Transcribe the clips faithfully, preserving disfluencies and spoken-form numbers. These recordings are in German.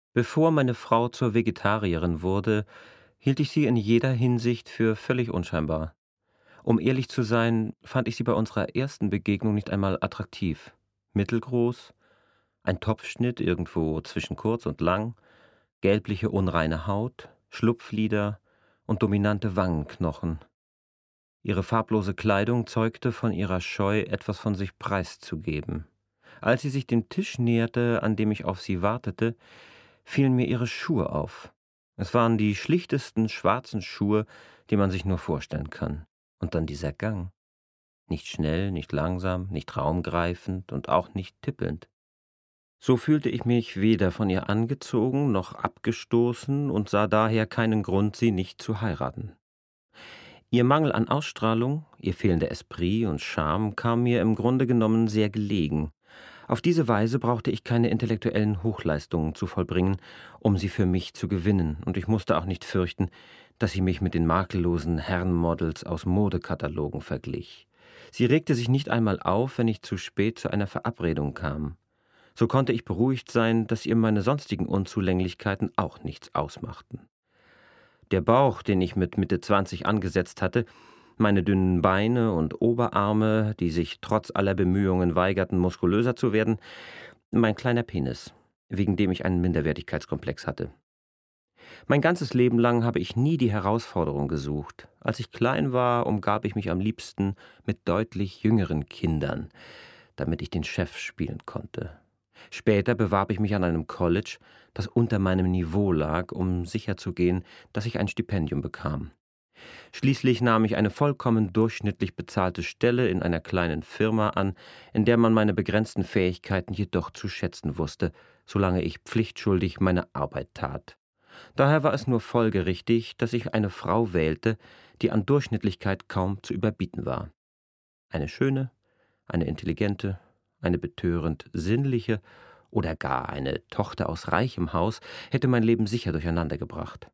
Bevor meine Frau zur Vegetarierin wurde, hielt ich sie in jeder Hinsicht für völlig unscheinbar. Um ehrlich zu sein, fand ich sie bei unserer ersten Begegnung nicht einmal attraktiv. Mittelgroß, ein Topfschnitt irgendwo zwischen kurz und lang, gelbliche unreine Haut, Schlupflider und dominante Wangenknochen. Ihre farblose Kleidung zeugte von ihrer Scheu, etwas von sich preiszugeben. Als sie sich dem Tisch näherte, an dem ich auf sie wartete, fielen mir ihre Schuhe auf. Es waren die schlichtesten schwarzen Schuhe, die man sich nur vorstellen kann. Und dann dieser Gang. Nicht schnell, nicht langsam, nicht raumgreifend und auch nicht tippelnd. So fühlte ich mich weder von ihr angezogen noch abgestoßen und sah daher keinen Grund, sie nicht zu heiraten. Ihr Mangel an Ausstrahlung, ihr fehlender Esprit und Charme kam mir im Grunde genommen sehr gelegen. Auf diese Weise brauchte ich keine intellektuellen Hochleistungen zu vollbringen, um sie für mich zu gewinnen, und ich musste auch nicht fürchten, dass sie mich mit den makellosen Herrenmodels aus Modekatalogen verglich. Sie regte sich nicht einmal auf, wenn ich zu spät zu einer Verabredung kam. So konnte ich beruhigt sein, dass ihr meine sonstigen Unzulänglichkeiten auch nichts ausmachten. Der Bauch, den ich mit Mitte zwanzig angesetzt hatte, meine dünnen Beine und Oberarme, die sich trotz aller Bemühungen weigerten, muskulöser zu werden, mein kleiner Penis, wegen dem ich einen Minderwertigkeitskomplex hatte. Mein ganzes Leben lang habe ich nie die Herausforderung gesucht. Als ich klein war, umgab ich mich am liebsten mit deutlich jüngeren Kindern, damit ich den Chef spielen konnte. Später bewarb ich mich an einem College, das unter meinem Niveau lag, um sicherzugehen, dass ich ein Stipendium bekam. Schließlich nahm ich eine vollkommen durchschnittlich bezahlte Stelle in einer kleinen Firma an, in der man meine begrenzten Fähigkeiten jedoch zu schätzen wusste, solange ich pflichtschuldig meine Arbeit tat. Daher war es nur folgerichtig, dass ich eine Frau wählte, die an Durchschnittlichkeit kaum zu überbieten war. Eine schöne, eine intelligente, eine betörend sinnliche oder gar eine Tochter aus reichem Haus hätte mein Leben sicher durcheinander gebracht.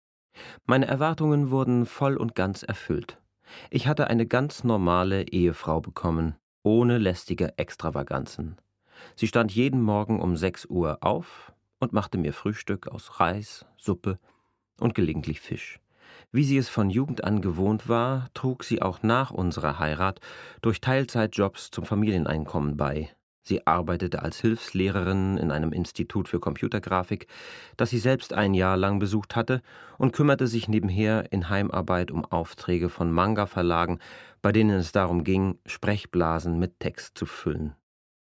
Meine Erwartungen wurden voll und ganz erfüllt. Ich hatte eine ganz normale Ehefrau bekommen, ohne lästige Extravaganzen. Sie stand jeden Morgen um sechs Uhr auf und machte mir Frühstück aus Reis, Suppe und gelegentlich Fisch. Wie sie es von Jugend an gewohnt war, trug sie auch nach unserer Heirat durch Teilzeitjobs zum Familieneinkommen bei. Sie arbeitete als Hilfslehrerin in einem Institut für Computergrafik, das sie selbst ein Jahr lang besucht hatte, und kümmerte sich nebenher in Heimarbeit um Aufträge von Manga-Verlagen, bei denen es darum ging, Sprechblasen mit Text zu füllen.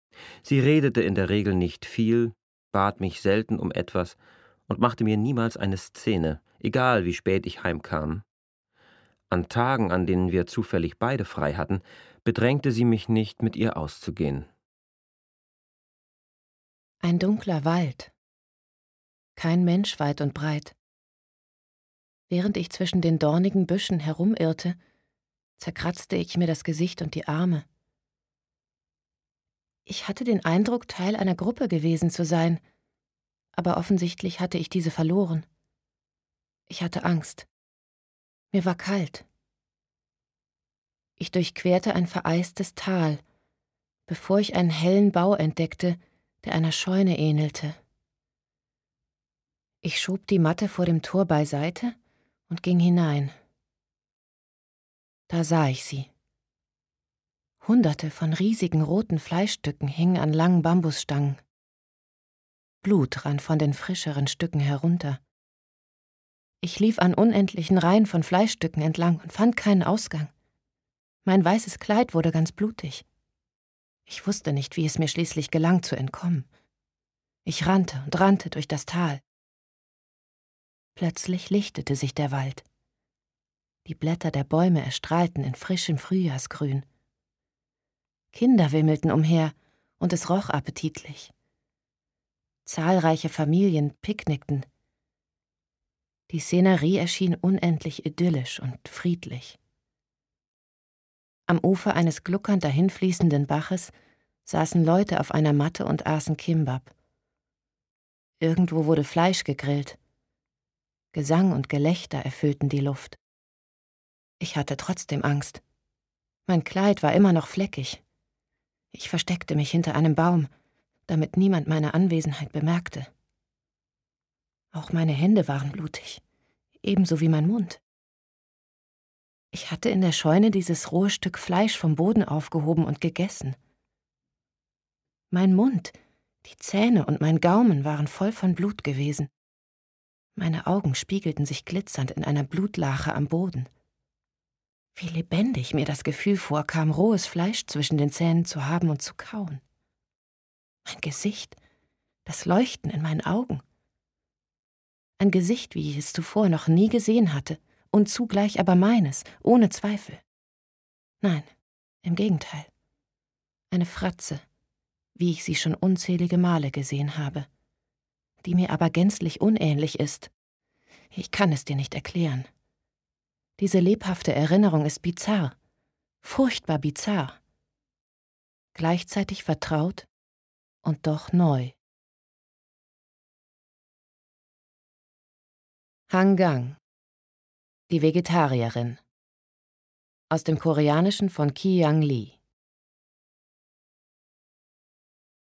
Sie redete in der Regel nicht viel, bat mich selten um etwas und machte mir niemals eine Szene, egal wie spät ich heimkam. An Tagen, an denen wir zufällig beide frei hatten, bedrängte sie mich nicht, mit ihr auszugehen. Ein dunkler Wald. Kein Mensch weit und breit. Während ich zwischen den dornigen Büschen herumirrte, zerkratzte ich mir das Gesicht und die Arme. Ich hatte den Eindruck, Teil einer Gruppe gewesen zu sein, aber offensichtlich hatte ich diese verloren. Ich hatte Angst. Mir war kalt. Ich durchquerte ein vereistes Tal, bevor ich einen hellen Bau entdeckte, der einer Scheune ähnelte. Ich schob die Matte vor dem Tor beiseite und ging hinein. Da sah ich sie. Hunderte von riesigen roten Fleischstücken hingen an langen Bambusstangen. Blut rann von den frischeren Stücken herunter. Ich lief an unendlichen Reihen von Fleischstücken entlang und fand keinen Ausgang. Mein weißes Kleid wurde ganz blutig. Ich wusste nicht, wie es mir schließlich gelang, zu entkommen. Ich rannte und rannte durch das Tal. Plötzlich lichtete sich der Wald. Die Blätter der Bäume erstrahlten in frischem Frühjahrsgrün. Kinder wimmelten umher, und es roch appetitlich. Zahlreiche Familien picknickten. Die Szenerie erschien unendlich idyllisch und friedlich. Am Ufer eines gluckernd dahinfließenden Baches saßen Leute auf einer Matte und aßen Kimbab. Irgendwo wurde Fleisch gegrillt. Gesang und Gelächter erfüllten die Luft. Ich hatte trotzdem Angst. Mein Kleid war immer noch fleckig. Ich versteckte mich hinter einem Baum, damit niemand meine Anwesenheit bemerkte. Auch meine Hände waren blutig, ebenso wie mein Mund. Ich hatte in der Scheune dieses rohe Stück Fleisch vom Boden aufgehoben und gegessen. Mein Mund, die Zähne und mein Gaumen waren voll von Blut gewesen. Meine Augen spiegelten sich glitzernd in einer Blutlache am Boden. Wie lebendig mir das Gefühl vorkam, rohes Fleisch zwischen den Zähnen zu haben und zu kauen. Mein Gesicht, das Leuchten in meinen Augen. Ein Gesicht, wie ich es zuvor noch nie gesehen hatte, und zugleich aber meines, ohne Zweifel. Nein, im Gegenteil. Eine Fratze, wie ich sie schon unzählige Male gesehen habe, die mir aber gänzlich unähnlich ist. Ich kann es dir nicht erklären. Diese lebhafte Erinnerung ist bizarr, furchtbar bizarr. Gleichzeitig vertraut und doch neu. Han Gang, die Vegetarierin. Aus dem Koreanischen von Ki Young Lee.